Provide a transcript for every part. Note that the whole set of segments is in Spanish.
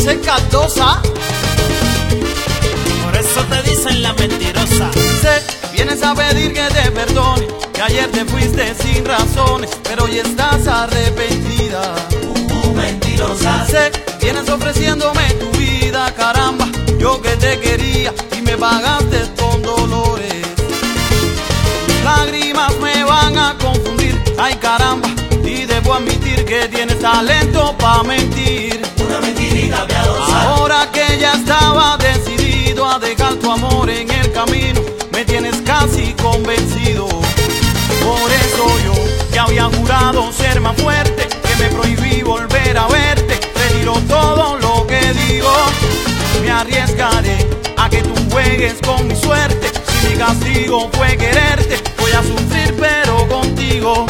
ser caldosa. Por eso te dicen la mentirosa. Sé, vienes a pedir que te perdone, que ayer te fuiste sin razones, pero hoy estás arrepentida. Mentirosa. Sé, vienes ofreciéndome tu vida, caramba, yo que te quería y me pagaste con dolores. Tus lágrimas me van a confundir, ay caramba, y debo admitir que tienes talento pa' mentir. Una mentirita piadosa. Ahora que ya estaba decidido a dejar tu amor en el camino, me tienes casi convencido. Por eso yo, que había jurado ser más fuerte, que me prohibí volver a verte, retiro todo lo que digo. Me arriesgaré a que tú juegues con mi suerte. Si mi castigo fue quererte, voy a sufrir pero contigo.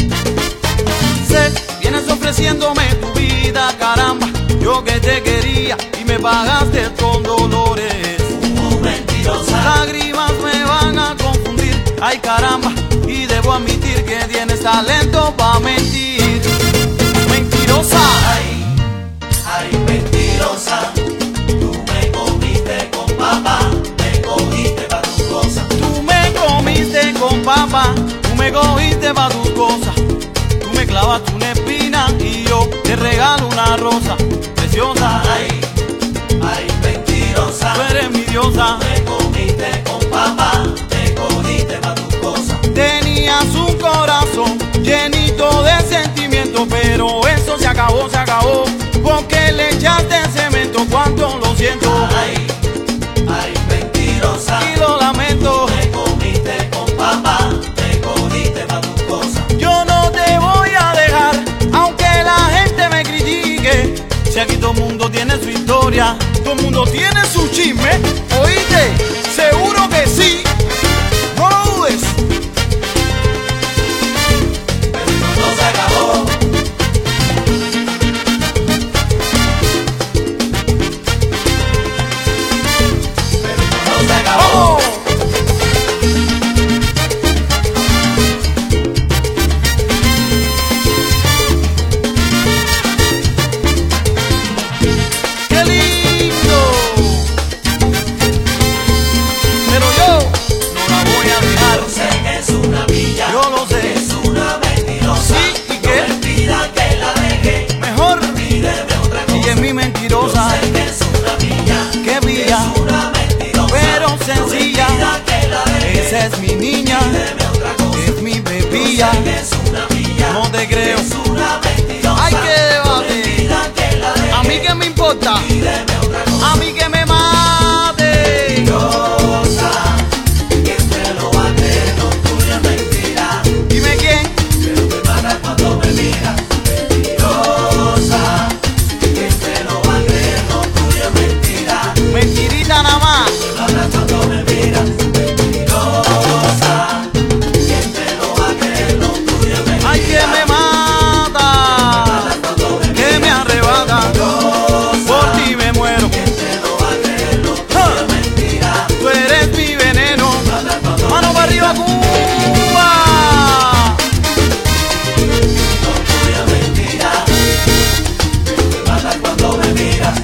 Sé, vienes ofreciéndome tu vida, caramba, yo que te quería y me pagaste con dolores. Mentirosa. Lágrimas me van a confundir, ay caramba, y debo admitir que tienes talento pa' mentir. Mentirosa. Ay, ay, mentirosa. Tú me comiste con papá, me cogiste pa' tus cosas. Tú me comiste con papá, tú me cogiste pa' tus cosas. Tú me clavaste una espina y yo te regalo una rosa preciosa. Ay, ay, mentirosa. Tú eres mi diosa. Me comiste con papá, me cogiste pa' tus cosas. Tenías un corazón llenito de sentimiento, pero eso se acabó, porque le echaste cemento. Cuánto lo siento, Ay, ay, mentirosa. y lo lamento. Me comiste con papá, me cogiste pa' tus cosas. Yo no te voy a dejar, aunque la gente me critique. Si aquí todo el mundo tiene su historia, todo el mundo tiene su chisme. ¿Oíste? Seguro que sí. No dudes. No se acabó. Pero no se acabó. ¡Vamos! ¡Qué lindo! Pero yo no la voy a dejar. Yo sé que es una villa, Yo lo sé. es una mentirosa. Sí, ¿y qué? No me pida que la deje, Mejor. pídeme otra cosa. Y es mi Yo mentirosa. sé que es una villa, ¡Qué villa! es una mentirosa. Pero No me sencilla. pida que la deje, Esa es mi niña. pídeme otra cosa. Es mi Yo bebilla. sé que es una villa, No te creo. es una mentirosa. Hay que No me debate. pida que la deje, A mí que me importa. pídeme otra cosa. A mí que me mate. Mentirosa, ¿quién te lo va a creer? No, tuya es mentira. Dime quién. Pero me mata cuando me miras. Mentirosa, ¿quién te lo va a creer? No, tuya es mentira. Mentirita nada más. Me mata cuando me miras. Mentirosa, ¿quién te lo va a creer? No, tuya es mentira. Ay, que me mata. Que me arrebata. Por ti me muero. ¿Quién te lo va a creer? No, tuya es mentira. Tú eres mi veneno. Mano para arriba, Cuba. No, tuya es mentira. Me mata cuando me miras.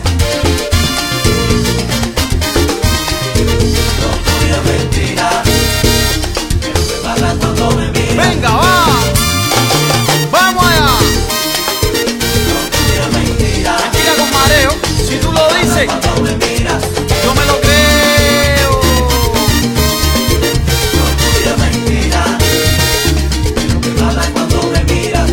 No, tuya es mentira. Pero me mata cuando me miras. Venga, va. Vamos allá. No, tuya es mentira. Mentira con mareo. Si tú lo dices, Cuando me miras. yo me lo creo. No, tuya es mentira. Pero me mata cuando me miras.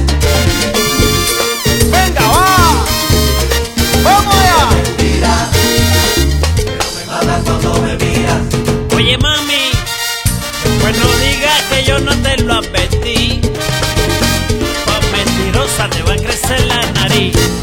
Venga, va. Vamos allá. Mentira. Pero me mata cuando me miras. Oye mami, pues no digas que yo no te lo advertí. Por mentirosa te va a crecer la nariz.